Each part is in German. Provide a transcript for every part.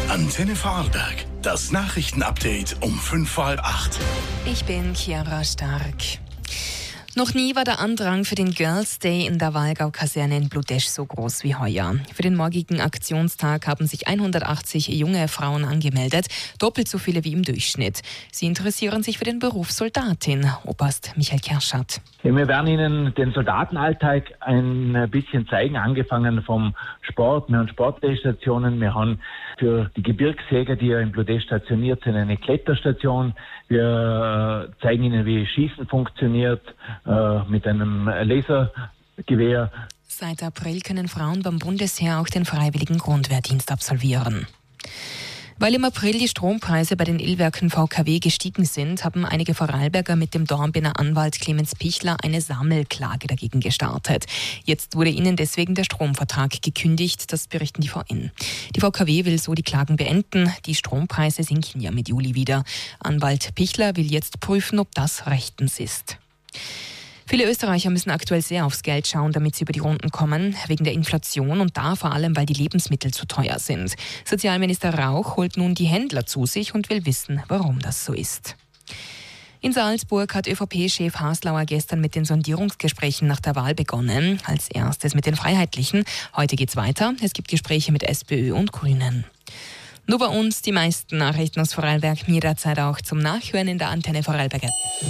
Antenne Vorarlberg. Das Nachrichtenupdate um 7:45. Ich bin Chiara Stark. Noch nie war der Andrang für den Girls Day in der Walgau-Kaserne in Bludesch so groß wie heuer. Für den morgigen Aktionstag haben sich 180 junge Frauen angemeldet, doppelt so viele wie im Durchschnitt. Sie interessieren sich für den Beruf Soldatin. Oberst Michael Kerschat. Ja, wir werden Ihnen den Soldatenalltag ein bisschen zeigen, angefangen vom Sport. Wir haben Sportstationen, wir haben für die Gebirgsjäger, die ja in Bludesch stationiert sind, eine Kletterstation. Wir zeigen Ihnen, wie Schießen funktioniert mit einem Lasergewehr. Seit April können Frauen beim Bundesheer auch den freiwilligen Grundwehrdienst absolvieren. Weil im April die Strompreise bei den Illwerken VKW gestiegen sind, haben einige Vorarlberger mit dem Dornbirner Anwalt Clemens Pichler eine Sammelklage dagegen gestartet. Jetzt wurde ihnen deswegen der Stromvertrag gekündigt, das berichten die VN. Die VKW will so die Klagen beenden. Die Strompreise sinken ja mit Juli wieder. Anwalt Pichler will jetzt prüfen, ob das rechtens ist. Viele Österreicher müssen aktuell sehr aufs Geld schauen, damit sie über die Runden kommen, wegen der Inflation und da vor allem, weil die Lebensmittel zu teuer sind. Sozialminister Rauch holt nun die Händler zu sich und will wissen, warum das so ist. In Salzburg hat ÖVP-Chef Haslauer gestern mit den Sondierungsgesprächen nach der Wahl begonnen. Als erstes mit den Freiheitlichen. Heute geht's weiter. Es gibt Gespräche mit SPÖ und Grünen. Nur bei uns die meisten Nachrichten aus Vorarlberg, jederzeit auch zum Nachhören in der Antenne Vorarlberg.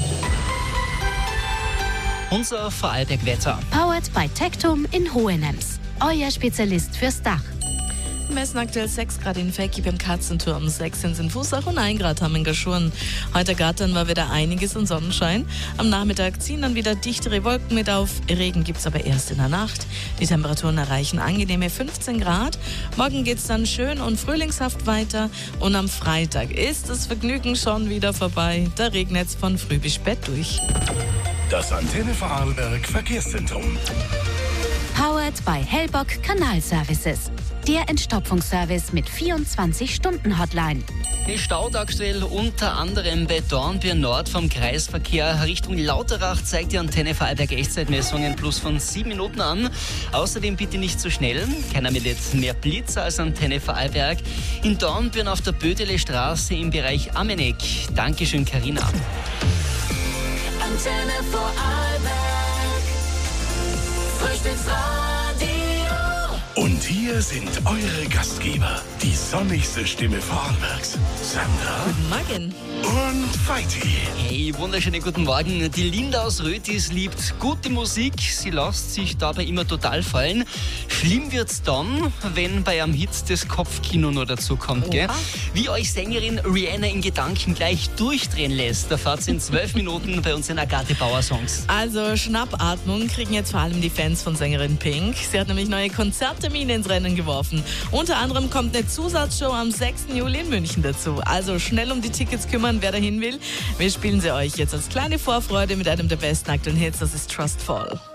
Unser Vorarlberg-Wetter. Powered by Tectum in Hohenems. Euer Spezialist fürs Dach. Wir messen aktuell 6 Grad in Fecki beim Katzenturm, 6 in Fußach und 1 Grad haben in Gaschurn. Heute Gattern war wieder einiges an Sonnenschein. Am Nachmittag ziehen dann wieder dichtere Wolken mit auf. Regen gibt's aber erst in der Nacht. Die Temperaturen erreichen angenehme 15 Grad. Morgen geht's dann schön und frühlingshaft weiter. Und am Freitag ist das Vergnügen schon wieder vorbei. Da regnet's von früh bis spät durch. Das Antenne Vorarlberg Verkehrszentrum. Powered by Hellbock Kanalservices. Der Entstopfungsservice mit 24-Stunden-Hotline. Es staut aktuell unter anderem bei Dornbirn Nord vom Kreisverkehr Richtung Lauterach, zeigt die Antenne Vorarlberg Echtzeitmessungen plus von 7 Minuten an. Außerdem bitte nicht so schnell. Keiner meldet mehr Blitzer als Antenne Vorarlberg. In Dornbirn auf der Bödele Straße im Bereich Amenek. Dankeschön, Carina. Antenne Vorarlberg, Frühstücksradio. Und hier sind eure Gastgeber, die sonnigste Stimme Vorarlbergs, Sandra Guten Morgen. und Feiti. Hey, wunderschönen guten Morgen. Die Linda aus Rötis liebt gute Musik. Sie lässt sich dabei immer total fallen. Schlimm wird's dann, wenn bei einem Hit das Kopfkino noch dazu kommt, gell? Wie euch Sängerin Rihanna in Gedanken gleich durchdrehen lässt, erfahrt ihr in 12 Minuten bei uns in Agathe Bauer Songs. Also Schnappatmung kriegen jetzt vor allem die Fans von Sängerin Pink. Sie hat nämlich neue Konzerttermine ins Rennen geworfen. Unter anderem kommt eine Zusatzshow am 6. Juli in München dazu. Also schnell um die Tickets kümmern, wer dahin will. Wir spielen sie euch jetzt als kleine Vorfreude mit einem der besten aktuellen Hits. Das ist Trust Fall.